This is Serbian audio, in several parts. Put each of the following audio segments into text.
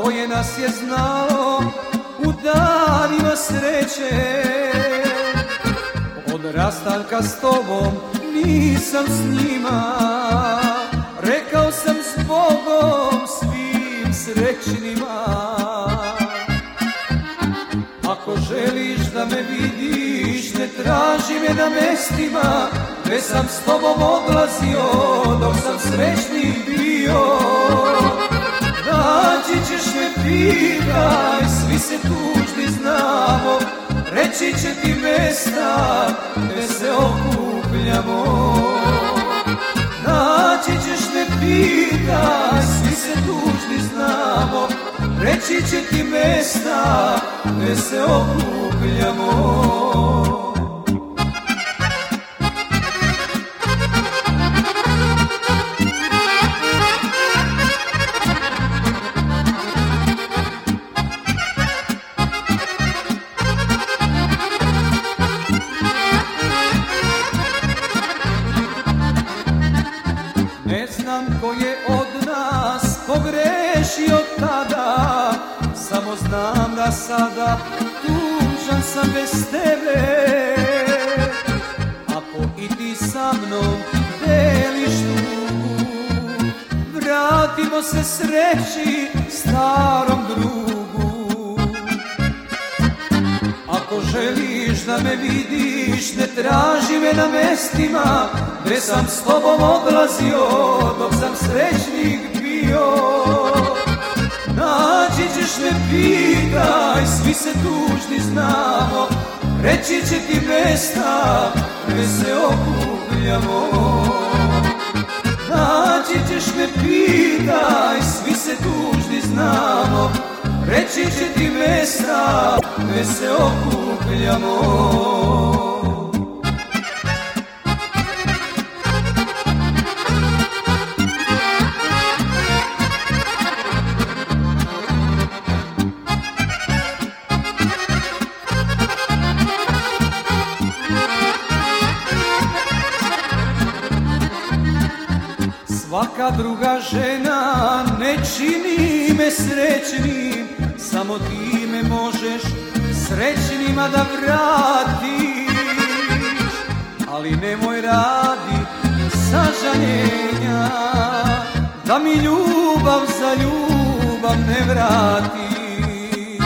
koje nas je znalo u danima sreće. Od rastanka s tobom nisam s njima, rekao sam s Bogom svim srećnima. Ako želiš da me vidiš, ne traži me na mestima gde sam s tobom odlazio dok sam srećnik bio. Naći ćeš me, pitaj, svi se tužni znamo, reći će ti mesta gde se okupljamo. Naći ćeš me, pitaj, svi se tužni znamo, reći će ti mesta gde se okupljamo. Ne znam ko je od nas pogrešio tada, samo znam da sada tužan sam bez tebe. Ako i ti sa mnom deliš tugu, vratimo se sreći starom drugu. Ako želiš da me vidiš, ne traži me na mestima gde sam s tobom odlazio dok sam srećnik bio. Naći ćeš me, pitaj, svi se tužni znamo, reći će ti mesta gde se okupljamo. Naći ćeš me, pitaj, svi se tužni znamo, reći će ti mesta gde se okupljamo. Svaka druga žena ne čini me srećnim, samo ti me možeš srećnima da vratiš. Ali nemoj radi sažaljenja, da mi ljubav za ljubav ne vratiš.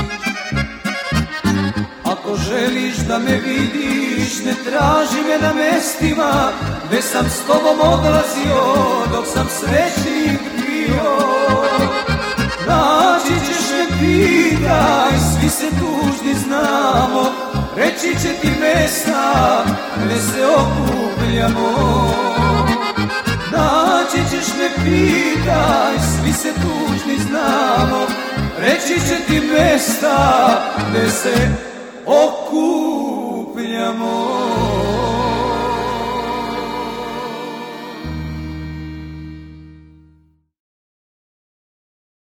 Ako želiš da me vidiš, ne traži me na mestima gde sam s tobom odlazio dok sam srećnik bio. Naći ćeš me, pitaj, svi se tužni znamo, reći će ti mesta gde se okupljamo. Naći ćeš me, pitaj, svi se tužni znamo, reći će ti mesta gde se okupljamo.